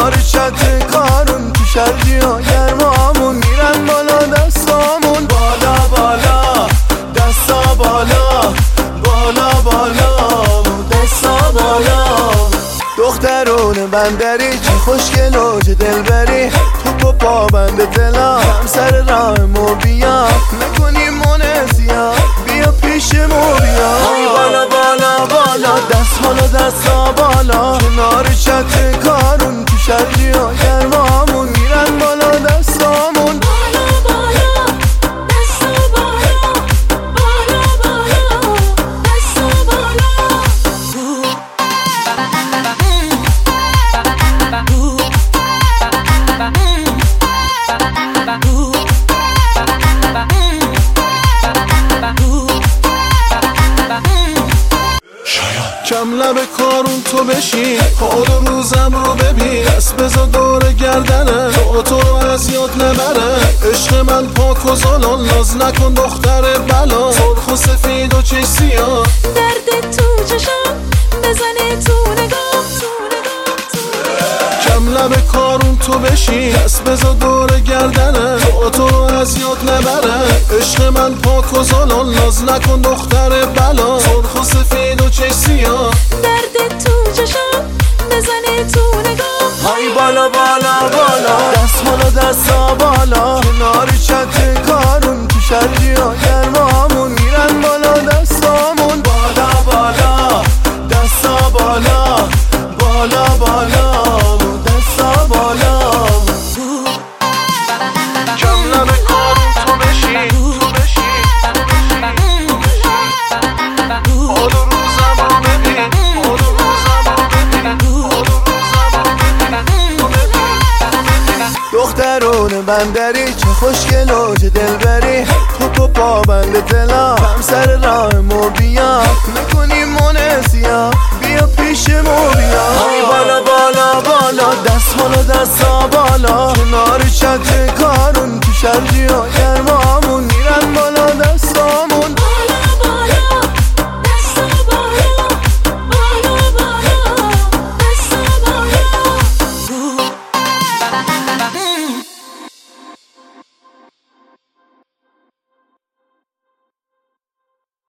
کنار چت کارون تو شرجی ها گرمامون میرن بالا دستامون بالا بالا دستا بالا بالا بالا دستا بالا دخترون بندری چه خوشگل و چه دلبری تو پابند دلا کم سر راه مو بیا نکنی منزیا بیا پیش مو بیا بالا بالا بالا دست بالا دستا بالا کنار چت کارون تو شرجی ها گرمامون میرن بالا دستامون کم لب کارون تو بشین حال و روزم رو ببین دست بزا دور گردنه تو رو از یاد نبره عشق من پاک و زلال ناز نکن دختر بلا سرخ و سفید و چش سیاه درد تو چشم بزنه تو نگاه کم لب کارون تو بشین دست بزا دور گردنه تو رو از یاد نبره عشق من پاک و زلال ناز نکن دختر بلا سرخ و سفید و چش سیاه درد تو چشم بزنه تو نگاه های بالا بالا بالا دست بالا دستا بالا کنار چت کارون تو شرجی ها گرمامون میرن بالا دستامون بالا بالا دستا بالا بالا بالا دستا بالا کم لب کارون تو بشین تو بشین حال و روزم رو ببین حال و روزم رو ببین دخترون بندری چه خوشگل و چه دلبری تو پابند دلا کم سر راه مو بیا نکنی منزیا بیا پیش مو بیا بالا بالا بالا دست بالا دستا بالا کنار چت کارون تو شرجی ها